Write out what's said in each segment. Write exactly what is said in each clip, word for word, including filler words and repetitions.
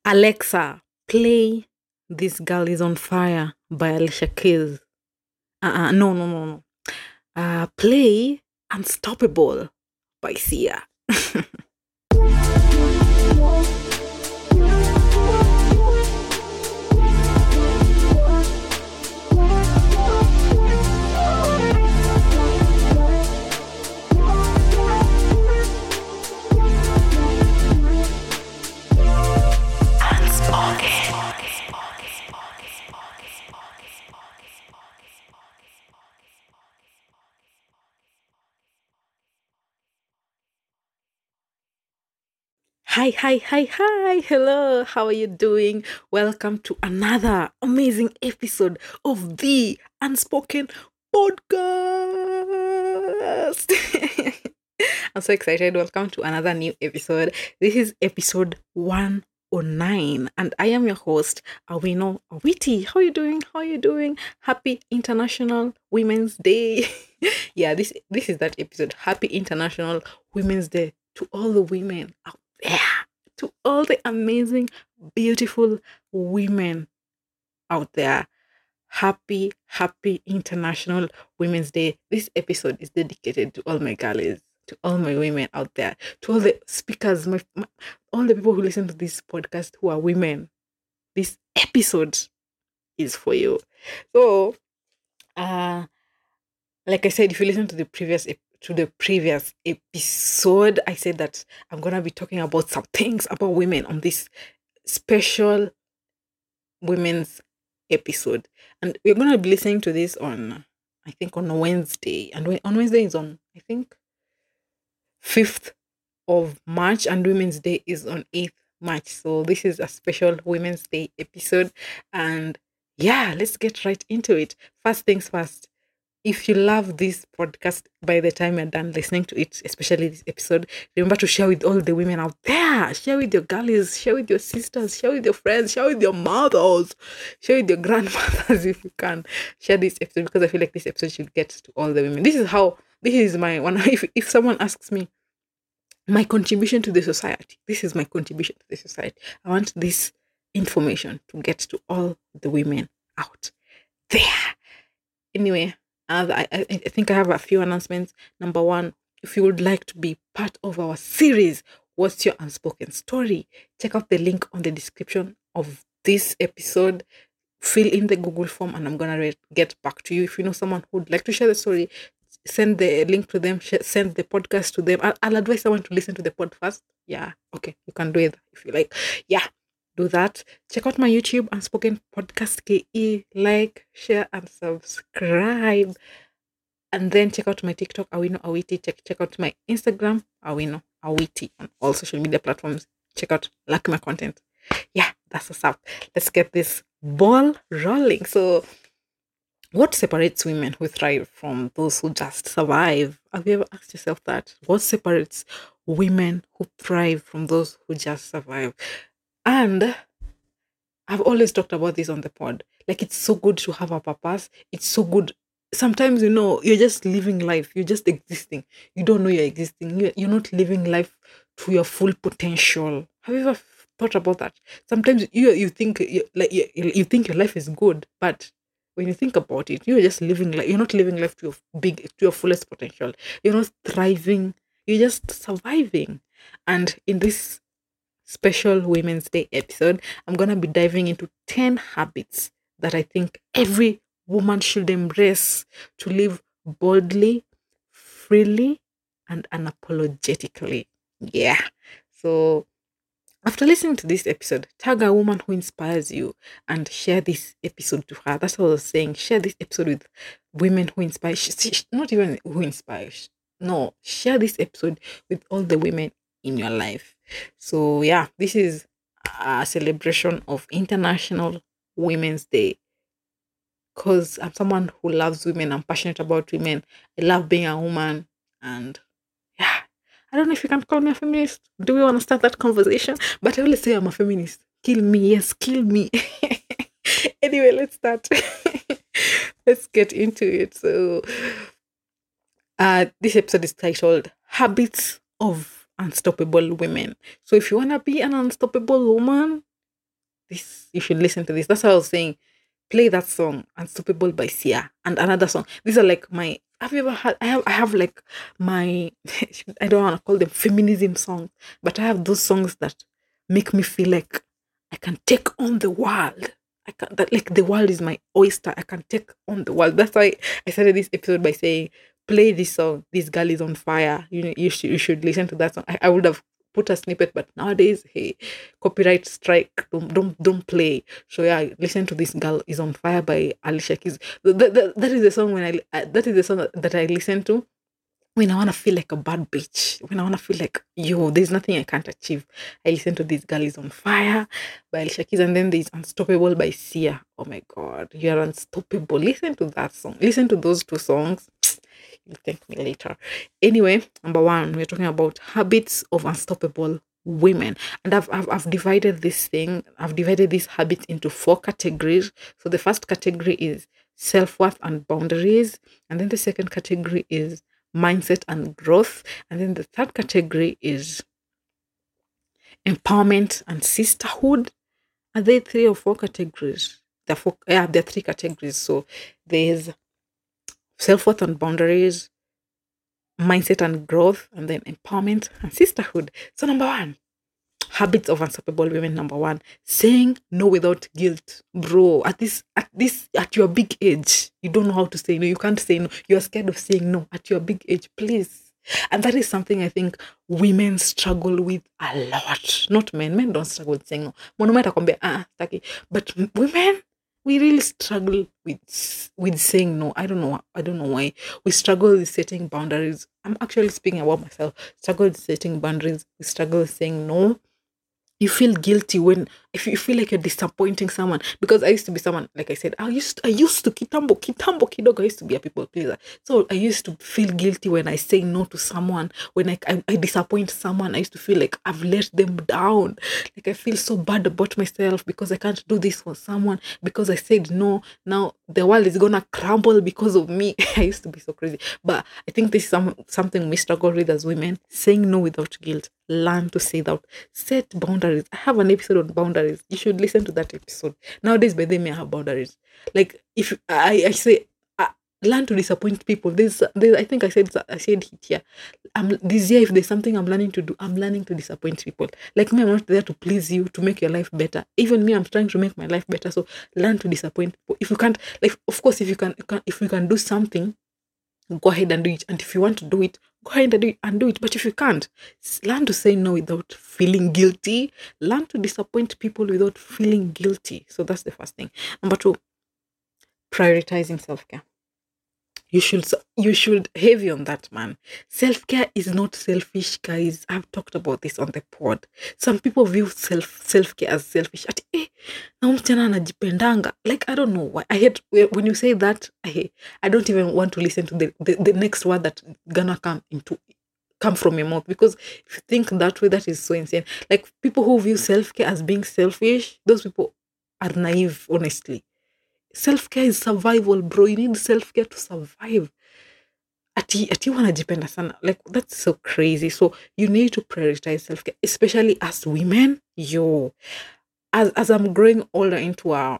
Alexa, play This Girl Is on Fire by Alicia Keys. Uh-uh, no, no, no, no. Uh, play Unstoppable by Sia. Hi, hi, hi, hi. Hello. How are you doing? Welcome to another amazing episode of the Unspoken Podcast. I'm so excited. Welcome to another new episode. This is episode one oh nine, and I am your host, Awino Awiti. How are you doing? How are you doing? Happy International Women's Day. yeah, this this is that episode. Happy International Women's Day to all the women out there, to all the amazing, beautiful women out there. Happy, happy International Women's Day. This episode is dedicated to all my girlies, to all my women out there, to all the speakers, my, my all the people who listen to this podcast who are women. This episode is for you. So, uh, like I said, if you listen to the previous ep- to the previous episode, I said that I'm gonna be talking about some things about women on this special women's episode, and we're gonna be listening to this on, I think, on Wednesday, and we- on Wednesday is on, I think, fifth of March, and Women's Day is on eighth March. So this is a special Women's Day episode, and yeah, let's get right into it. First things first. If you love this podcast, by the time you're done listening to it, especially this episode, remember to share with all the women out there. Share with your girlies, share with your sisters, share with your friends, share with your mothers, share with your grandmothers if you can. Share this episode because I feel like this episode should get to all the women. This is how, this is my one. If, if someone asks me, my contribution to the society, this is my contribution to the society. I want this information to get to all the women out there. Anyway, uh, I, I I think I have a few announcements. Number one, if you would like to be part of our series, What's Your Unspoken Story? Check out the link on the description of this episode. Fill in the Google form, and I'm gonna re- get back to you. If you know someone who would like to share the story, send the link to them. Sh- send the podcast to them. I'll, I'll advise someone to listen to the pod first. Yeah, okay, you can do it if you like. Yeah, do that. Check out my YouTube, Unspoken Podcast K E. Like, share, and subscribe. And then check out my TikTok, Awino Awiti. Check check out my Instagram, Awino Awiti, on all social media platforms. Check out like my content. Yeah, that's what's up. Let's get this ball rolling. So, what separates women who thrive from those who just survive? Have you ever asked yourself that? What separates women who thrive from those who just survive? And I've always talked about this on the pod. Like, it's so good to have a purpose. It's so good. Sometimes, you know, you're just living life. You're just existing. You don't know you're existing. You're, you're not living life to your full potential. Have you ever thought about that? Sometimes you you think you, like you, you think your life is good, but when you think about it, you're just living like you're not living life to your big to your fullest potential. You're not thriving. You're just surviving. And in this special Women's Day episode, I'm going to be diving into ten habits that I think every woman should embrace to live boldly, freely, and unapologetically. Yeah. So, after listening to this episode, tag a woman who inspires you and share this episode to her. That's what I was saying. Share this episode with women who inspire. sh- sh- Not even who inspires. No, share this episode with all the women in your life. So yeah, this is a celebration of International Women's Day. Because I'm someone who loves women. I'm passionate about women. I love being a woman, and yeah, I don't know if you can call me a feminist. Do we want to start that conversation? But I always say I'm a feminist. Kill me, yes, kill me. Anyway, let's start. Let's get into it. So, uh, this episode is titled Habits of Unstoppable Women. So, if you want to be an unstoppable woman, this, you should listen to this. That's why I was saying, play that song, Unstoppable by Sia, and another song. These are like my, have you ever had, I have, I have like my, I don't want to call them feminism songs, but I have those songs that make me feel like I can take on the world. I can, that like the world is my oyster. I can take on the world. That's why I started this episode by saying, play this song. This girl is on fire. You know, you should you should listen to that song. I, I would have put a snippet, but nowadays, hey, copyright strike. Don't don't don't play. So yeah, listen to this girl is on fire by Alicia Keys. That, that, that is the song when I uh, that is the song that, that I listen to when I want to feel like a bad bitch, when I want to feel like, yo, there's nothing I can't achieve. I listen to This Girl Is on Fire by Alicia Keys, and then there's Unstoppable by Sia. Oh my God, you're unstoppable. Listen to that song. Listen to those two songs. You'll thank me later. Anyway, number one, we're talking about habits of unstoppable women. And I've, I've, I've divided this thing, I've divided these habits into four categories. So the first category is self-worth and boundaries. And then the second category is mindset and growth. And then the third category is empowerment and sisterhood. Are there three or four categories? There are four, yeah, there are three categories. So there's self-worth and boundaries, mindset and growth, and then empowerment and sisterhood. So number one, habits of unstoppable women. Number one, saying no without guilt. Bro, at this at this at your big age, you don't know how to say no. You can't say no. You're scared of saying no at your big age, please. And that is something I think women struggle with a lot. Not men. Men don't struggle with saying no. Mwanaume atakwambia, ah, taki. But women, we really struggle with with saying no. I don't know. I don't know why. We struggle with setting boundaries. I'm actually speaking about myself. Struggle with setting boundaries. We struggle with saying no. You feel guilty when if you feel like you're disappointing someone, because I used to be someone, like I said, I used I used to kitambo kitambo kidogo. I used to be a people pleaser, so I used to feel guilty when I say no to someone, when I, I I disappoint someone. I used to feel like I've let them down, like I feel so bad about myself because I can't do this for someone because I said no. Now the world is gonna crumble because of me. I used to be so crazy, but I think this is some, something we struggle with as women: saying no without guilt. Learn to say that. Set boundaries. I have an episode on boundaries. You should listen to that episode. Nowadays, by them, I have boundaries. Like if I, I say, uh, learn to disappoint people. There's, there's, I think I said, I said it here. I'm this year. If there's something I'm learning to do, I'm learning to disappoint people. Like me, I'm not there to please you, to make your life better. Even me, I'm trying to make my life better. So learn to disappoint people. If you can't, like, of course, if you can, you can if you can do something, go ahead and do it. And if you want to do it, go ahead and do it, and do it. But if you can't, learn to say no without feeling guilty. Learn to disappoint people without feeling guilty. So that's the first thing. Number two, prioritizing self-care. You should you should heavy on that, man. Self-care is not selfish, guys. I've talked about this on the pod. Some people view self self-care as selfish. At eh, na msichana anajipendanga. Like I don't know why. I hate when you say that. I I don't even want to listen to the, the, the next word that gonna come into come from your mouth, because if you think that way, that is so insane. Like people who view self-care as being selfish, those people are naive, honestly. Self-care is survival, bro. You need self-care to survive. Ati, ati wanajipenda sana. Like, that's so crazy. So, you need to prioritize self-care, especially as women. Yo, as as I'm growing older into a,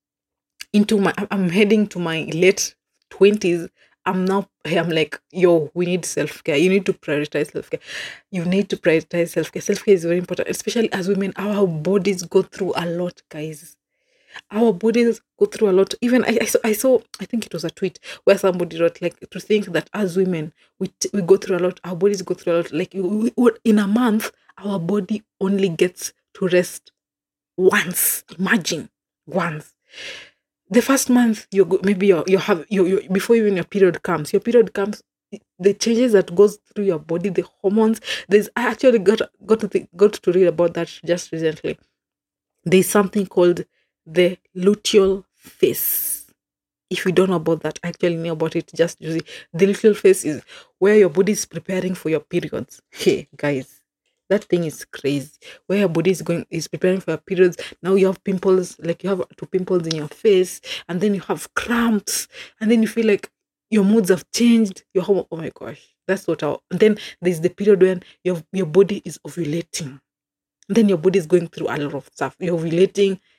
into my, I'm heading to my late twenties. I'm now, I'm like, yo, we need self-care. You need to prioritize self-care. You need to prioritize self-care. Self-care is very important, especially as women. Our bodies go through a lot, guys. Our bodies go through a lot. Even I, I, saw, I saw, I think it was a tweet where somebody wrote, like, to think that as women, we t- we go through a lot. Our bodies go through a lot. Like, we, we, in a month, our body only gets to rest once. Imagine, once. The first month, you go, maybe you you have you, you before even your period comes. Your period comes. The changes that goes through your body, the hormones. There's I actually got got to think, got to read about that just recently. There's something called the luteal phase. If you don't know about that, I actually know about it. Just use it. The luteal phase is where your body is preparing for your periods. Hey, guys, that thing is crazy. Where your body is going is preparing for your periods. Now you have pimples, like you have two pimples in your face, and then you have cramps, and then you feel like your moods have changed. Your hormone, oh my gosh, that's what. I, and then there's the period when your your body is ovulating. Then your body is going through a lot of stuff. You're ovulating,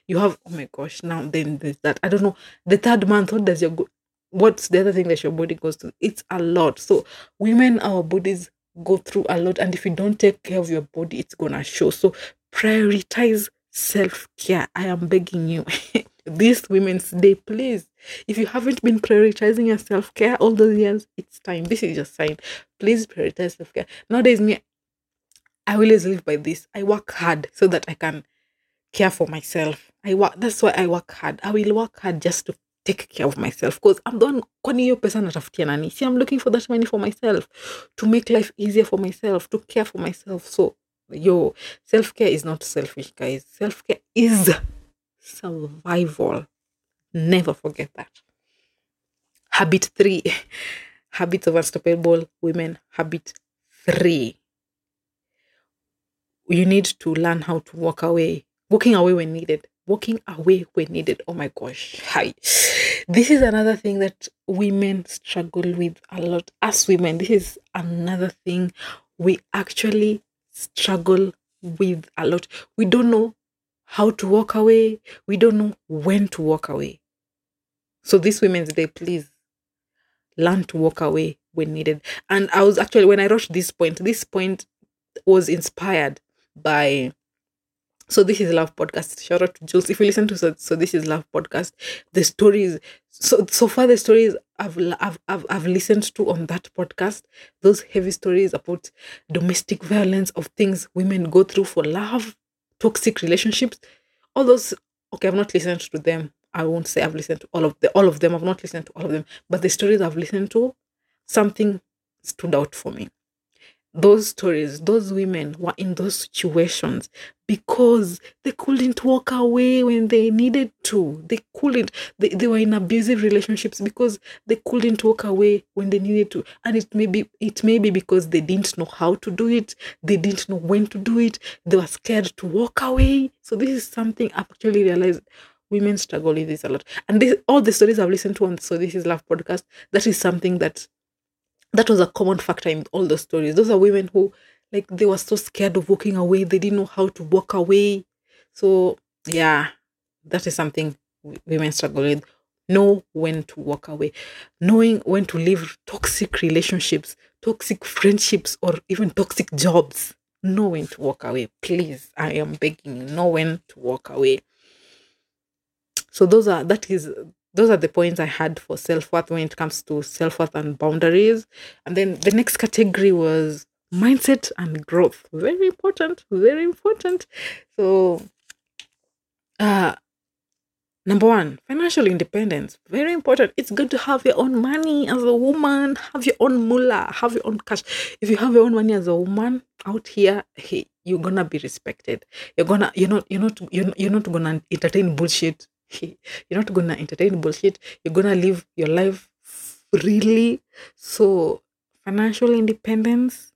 You have, oh my gosh, now then there's that. I don't know. The third month, what does your go- what's the other thing that your body goes through? It's a lot. So women, our bodies go through a lot, and if you don't take care of your body, it's gonna show. So prioritize self-care. I am begging you. This Women's Day, please. If you haven't been prioritizing your self-care all those years, it's time. This is your sign. Please prioritize self-care. Nowadays, me, I always live by this. I work hard so that I can care for myself. I work. That's why I work hard. I will work hard just to take care of myself, because I'm the one. Kwani hiyo pesa natafutia nani? See, I'm looking for that money for myself, to make life easier for myself, to care for myself. So, yo, self care is not selfish, guys. Self care is survival. Never forget that. Habit three. Habits of Unstoppable Women. Habit three. You need to learn how to walk away. Walking away when needed. Walking away when needed. Oh my gosh. Hi. This is another thing that women struggle with a lot. As women, this is another thing we actually struggle with a lot. We don't know how to walk away. We don't know when to walk away. So this Women's Day, please learn to walk away when needed. And I was actually, when I wrote this point, this point was inspired by, so this is Love Podcast. Shout out to Jules. If you listen to so, so this is Love Podcast, the stories, so so far the stories I've, I've I've I've listened to on that podcast, those heavy stories about domestic violence, of things women go through for love, toxic relationships, all those. Okay, I've not listened to them. I won't say I've listened to all of the all of them. I've not listened to all of them, but the stories I've listened to, something stood out for me. Those stories, those women were in those situations because they couldn't walk away when they needed to. They couldn't. They, they were in abusive relationships because they couldn't walk away when they needed to. And it may be it may be because they didn't know how to do it. They didn't know when to do it. They were scared to walk away. So this is something I've actually realized women struggle with this a lot. And this, all the stories I've listened to on So This Is Love podcast, that is something that that was a common factor in all the stories. Those are women who, like, they were so scared of walking away. They didn't know how to walk away. So, yeah, that is something women struggle with. Know when to walk away. Knowing when to leave toxic relationships, toxic friendships, or even toxic jobs. Know when to walk away. Please, I am begging you. Know when to walk away. So those are, that is... Those are the points I had for self-worth when it comes to self-worth and boundaries. And then the next category was mindset and growth. Very important, very important. So, uh, number one, financial independence. Very important. It's good to have your own money as a woman. Have your own mullah. Have your own cash. If you have your own money as a woman out here, hey, you're gonna be respected. You're gonna, you're not, you're not, you're, you're not gonna entertain bullshit. You're not gonna entertain bullshit. You're gonna live your life freely. So financial independence,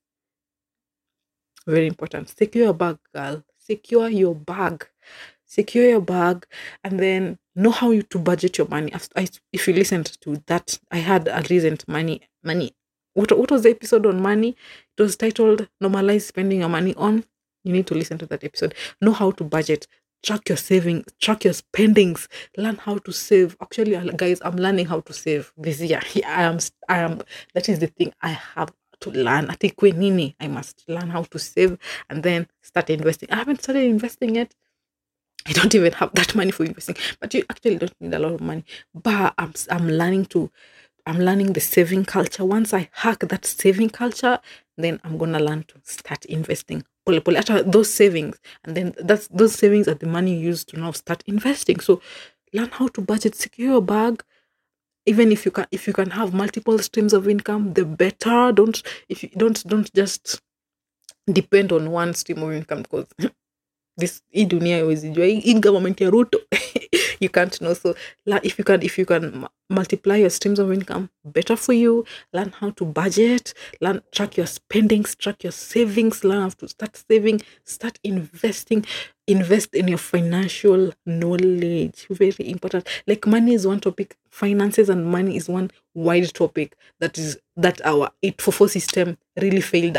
very important. Secure your bag, girl. Secure your bag. Secure your bag, and then know how you to budget your money. I, if you listened to that, I had a recent money money. What what was the episode on money? It was titled "Normalize Spending Your Money On." You need to listen to that episode. Know how to budget. Track your saving, track your spendings, learn how to save. Actually, guys, I'm learning how to save this year. I am, I am, that is the thing I have to learn. I think when Nini, I must learn how to save and then start investing. I haven't started investing yet. I don't even have that money for investing, but you actually don't need a lot of money. But I'm, I'm learning to, I'm learning the saving culture. Once I hack that saving culture, then I'm gonna learn to start investing. Pull, pull, after those savings, and then that's those savings are the money you use to now start investing. So learn how to budget, secure your bag. Even if you can, if you can have multiple streams of income, the better. Don't if you don't don't just depend on one stream of income, because this hii dunia haiwezi jua, hii government ya Ruto. You can't know. So if you can if you can multiply your streams of income, better for you. Learn how to budget, learn track your spendings, track your savings, learn how to start saving, start investing, invest in your financial knowledge. Very important. Like money is one topic, finances and money is one wide topic that is that our eight four four system really failed us.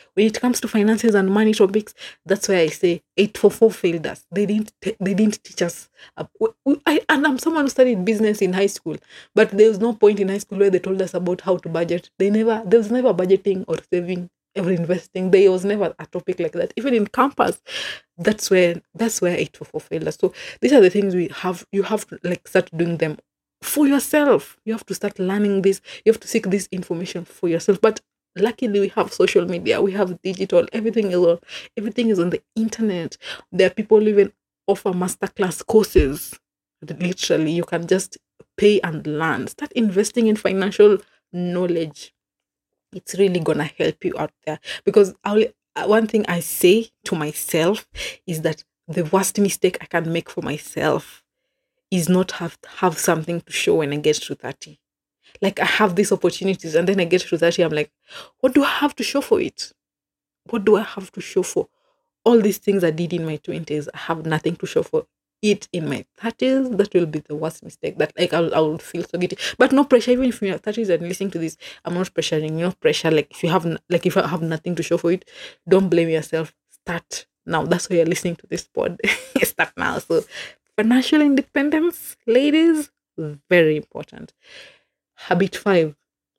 When it comes to finances and money topics, that's why I say eight four four failed us. They didn't te- they didn't teach us. Uh, w- w- I, and I'm someone who studied business in high school, but there was no point in high school where they told us about how to budget. They never there was never budgeting or saving, ever investing. There was never a topic like that. Even in campus, that's where that's where eight four four failed us. So these are the things we have. You have to like start doing them for yourself. You have to start learning this. You have to seek this information for yourself. But luckily, we have social media. We have digital. Everything is on. Everything is on the internet. There are people even offer masterclass courses. Literally, you can just pay and learn. Start investing in financial knowledge. It's really gonna help you out there, because I'll, uh, one thing I say to myself is that the worst mistake I can make for myself is not have have something to show when I get to thirty. Like I have these opportunities and then I get to thirty, I'm like, what do I have to show for it? What do I have to show for all these things I did in my twenties? I have nothing to show for it in my thirties. That will be the worst mistake. That like I'll, I will feel so guilty. But no pressure. Even if you're in your thirties and listening to this, I'm not pressuring. You know, pressure. Like if you have n- like if I have nothing to show for it, don't blame yourself. Start now. That's why you're listening to this pod. Start now. So financial independence, ladies, very important. Habit five,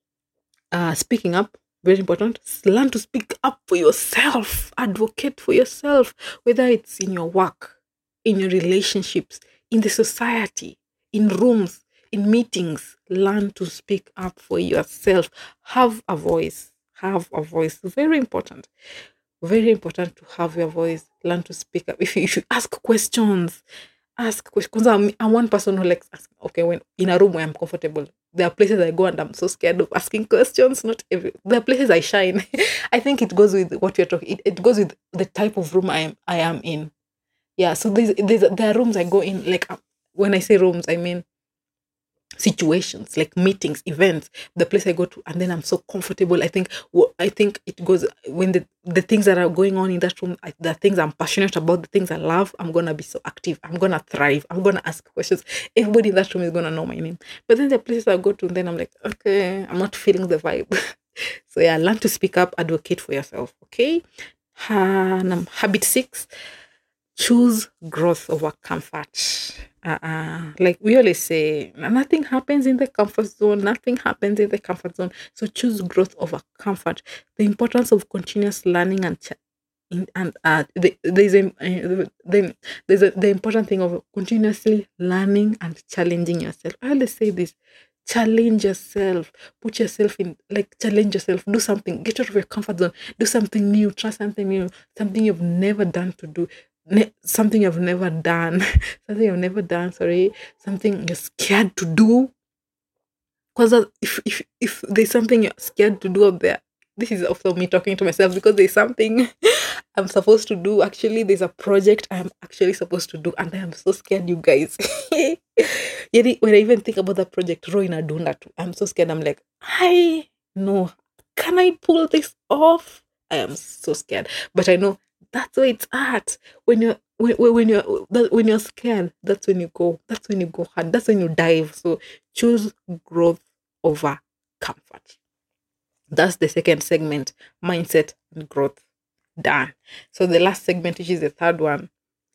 uh, speaking up, very important. Learn to speak up for yourself. Advocate for yourself, whether it's in your work, in your relationships, in the society, in rooms, in meetings. Learn to speak up for yourself. Have a voice. Have a voice. Very important. Very important to have your voice. Learn to speak up. If you, if you ask questions, ask questions. I'm, I'm one person who likes asking. Okay, when in a room where I'm comfortable, there are places I go and I'm so scared of asking questions. Not every. There are places I shine. I think it goes with what you're talking. It, it goes with the type of room I am. I am in. Yeah. So there's, there's there are rooms I go in. Like uh, when I say rooms, I mean situations like meetings, events, the place I go to, and then I'm so comfortable. I think wh- I think it goes when the the things that are going on in that room, I, the things I'm passionate about, the things I love, I'm gonna be so active. I'm gonna thrive. I'm gonna ask questions. Everybody in that room is gonna know my name. But then the places I go to, then I'm like, okay, I'm not feeling the vibe. So yeah, learn to speak up, advocate for yourself. Okay. Ha- num- habit six: choose growth over comfort. Uh-uh. Like we always say, nothing happens in the comfort zone. Nothing happens in the comfort zone. So choose growth over comfort. The importance of continuous learning and ch- in, and uh, the, there's a, uh, the, there's a, the important thing of continuously learning and challenging yourself. I always say this: challenge yourself, put yourself in, like challenge yourself, do something, get out of your comfort zone, do something new, try something new, something you've never done to do, ne- something you've never done, something you've never done. Sorry, something you're scared to do. Because if, if if there's something you're scared to do up there, this is also me talking to myself, because there's something I'm supposed to do. Actually, there's a project I'm actually supposed to do, and I'm so scared, you guys. Yeah, when I even think about that project, Roina doing that, I'm so scared. I'm like, I know, can I pull this off? I am so scared, but I know that's where it's at. When you're when, when when you're that- when you're scared, that's when you go. That's when you go hard. That's when you dive. So choose growth over comfort. That's the second segment: mindset and growth. Done. So the last segment, which is the third one,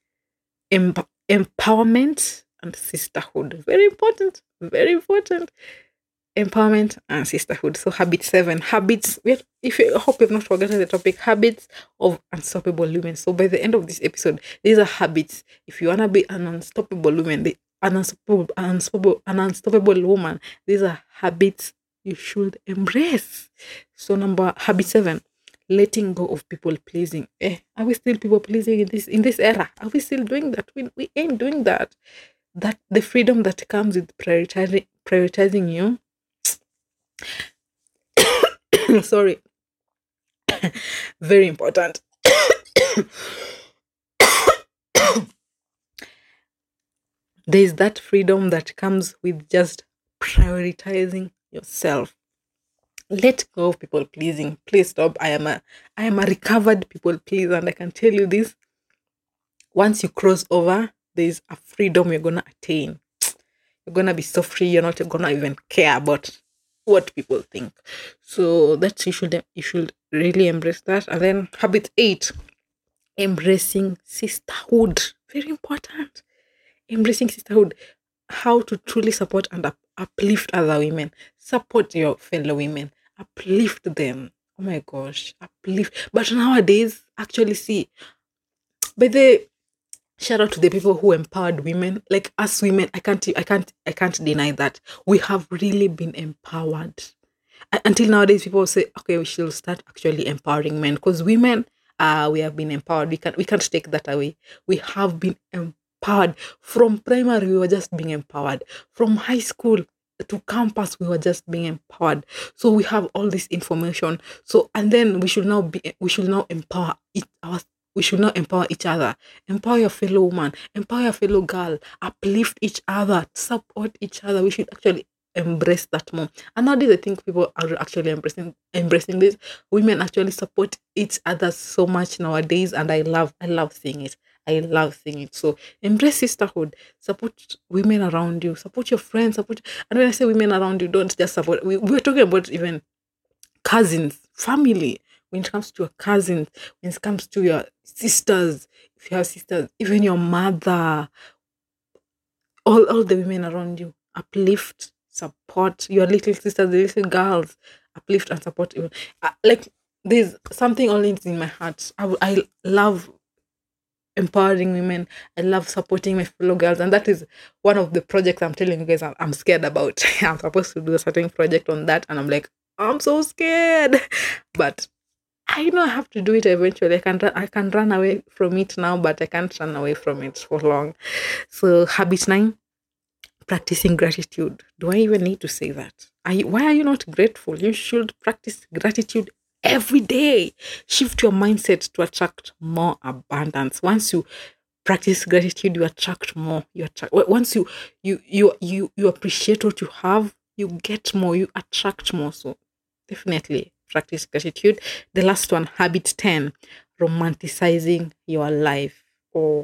emp- empowerment and sisterhood. Very important. Very important. Empowerment and sisterhood. So habit seven. Habits. we have- If you I hope you've not forgotten the topic, habits of unstoppable women. So by the end of this episode, these are habits. If you wanna be an unstoppable woman, the an unstoppable, an unstoppable, an unstoppable woman, these are habits you should embrace. So number habit seven: letting go of people pleasing. Eh, are we still people pleasing in this in this era? Are we still doing that? We, we ain't doing that. That the freedom that comes with prioritizing prioritizing you. Sorry, very important. There's that freedom that comes with just prioritizing yourself. Let go of people pleasing. Please stop. I am a I am a recovered people pleaser, and I can tell you this: once you cross over, there's a freedom you're gonna attain. You're gonna be so free. You're not gonna even care about what people think. So that's you should you should really embrace that. And then habit eight, embracing sisterhood. Very important. Embracing sisterhood. How to truly support and up- uplift other women. Support your fellow women. Uplift them. Oh my gosh, uplift. But nowadays, actually, see, by the shout out to the people who empowered women, like us women. I can't, I can't, I can't deny that we have really been empowered. U- Until nowadays, people say, okay, we should start actually empowering men because women, uh, we have been empowered. We can, we can't take that away. We have been empowered from primary. We were just being empowered from high school to campus. We were just being empowered. So we have all this information. So and then we should now be, we should now empower it our. We should not empower each other. Empower your fellow woman. Empower your fellow girl. Uplift each other. Support each other. We should actually embrace that more. And nowadays, I think people are actually embracing embracing this. Women actually support each other so much nowadays, and I love I love seeing it. I love seeing it. So embrace sisterhood. Support women around you. Support your friends. Support. And when I say women around you, don't just support. We we're talking about even cousins, family. When it comes to your cousins, when it comes to your sisters, if you have sisters, even your mother, all, all the women around you, uplift, support your little sisters, the little girls, uplift and support. Even uh, like there's something only in my heart. I, w- I love empowering women. I love supporting my fellow girls, and that is one of the projects I'm telling you guys I'm, I'm scared about. I'm supposed to do a certain project on that, and I'm like, I'm so scared, but I know I have to do it eventually. I can run, I can run away from it now, but I can't run away from it for long. So habit nine, practicing gratitude. Do I even need to say that? Are you, why are you not grateful? You should practice gratitude every day. Shift your mindset to attract more abundance. Once you practice gratitude, you attract more. You attract w- once you you you you you appreciate what you have, you get more. You attract more. So definitely practice gratitude. The last one, habit ten, romanticizing your life or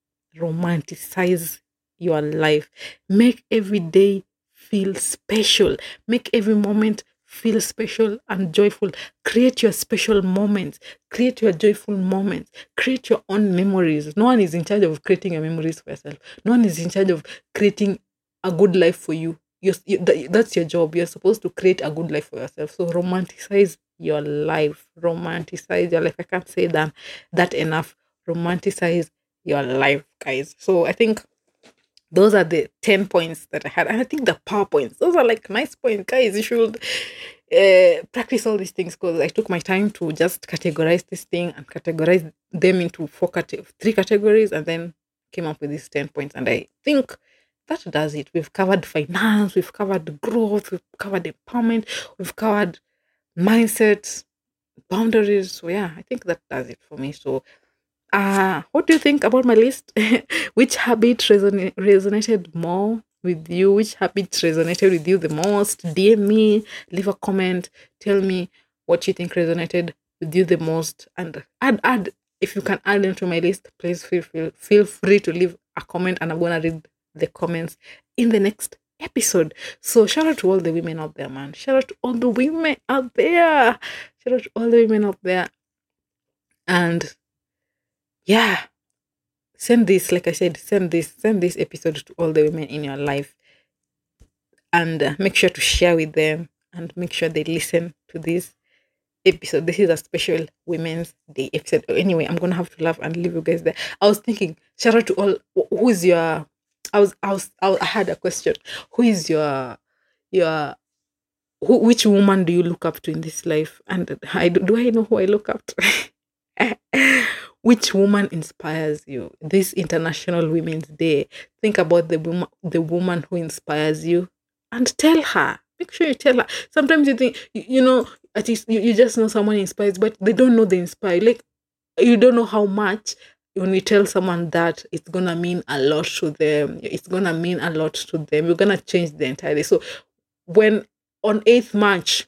romanticize your life. Make every day feel special. Make every moment feel special and joyful. Create your special moments. Create your joyful moments. Create your own memories. No one is in charge of creating your memories for yourself. No one is in charge of creating a good life for you. You're, you, that, that's your job. You're supposed to create a good life for yourself. So romanticize your life. Romanticize your life. I can't say that that enough. Romanticize your life, guys. So I think those are the ten points that I had. And I think the power points, those are like nice points, guys. You should uh, practice all these things because I took my time to just categorize this thing and categorize them into four cate- three categories and then came up with these ten points. And I think that does it. We've covered finance, we've covered growth, we've covered empowerment, we've covered mindset, boundaries. So yeah, I think that does it for me. So uh, what do you think about my list? Which habit resona- resonated more with you? Which habit resonated with you the most? D M me, leave a comment, tell me what you think resonated with you the most, and add add if you can add them to my list. Please feel feel feel free to leave a comment, and I'm gonna read the comments in the next episode. So shout out to all the women out there, man. Shout out to all the women out there. Shout out to all the women out there, and yeah, send this, like I said, send this, send this episode to all the women in your life, and uh, make sure to share with them, and make sure they listen to this episode. This is a special Women's Day episode. Anyway, I'm gonna have to laugh and leave you guys there. I was thinking, shout out to all. wh- Who's your? I was, I was, I was- I had a question. Who is your, your? Who, which woman do you look up to in this life? And I do, do I know who I look up to? Which woman inspires you? This International Women's Day. Think about the woman, the woman who inspires you, and tell her. Make sure you tell her. Sometimes you think, you, you know, at least you, you just know someone inspires, but they don't know they inspire. Like you don't know how much when you tell someone that it's gonna mean a lot to them. It's gonna mean a lot to them. You're gonna change the entire day. So when on eighth March,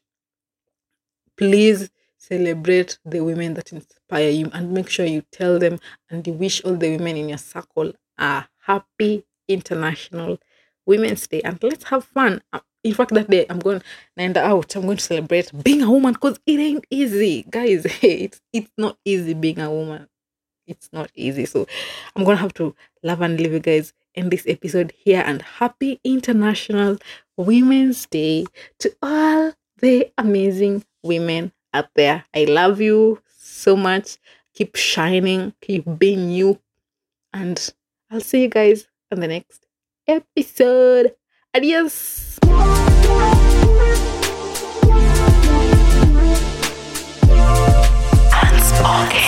please celebrate the women that inspire you and make sure you tell them and you wish all the women in your circle a happy International Women's Day. And let's have fun. In fact, that day I'm going and out. I'm going to celebrate being a woman because it ain't easy, guys. It's it's not easy being a woman. It's not easy. So I'm gonna have to love and leave you guys in this episode here. And happy International Women's Day to all the amazing women out there. I love you so much. Keep shining, keep being you, and I'll see you guys on the next episode. Adios. Unspoken.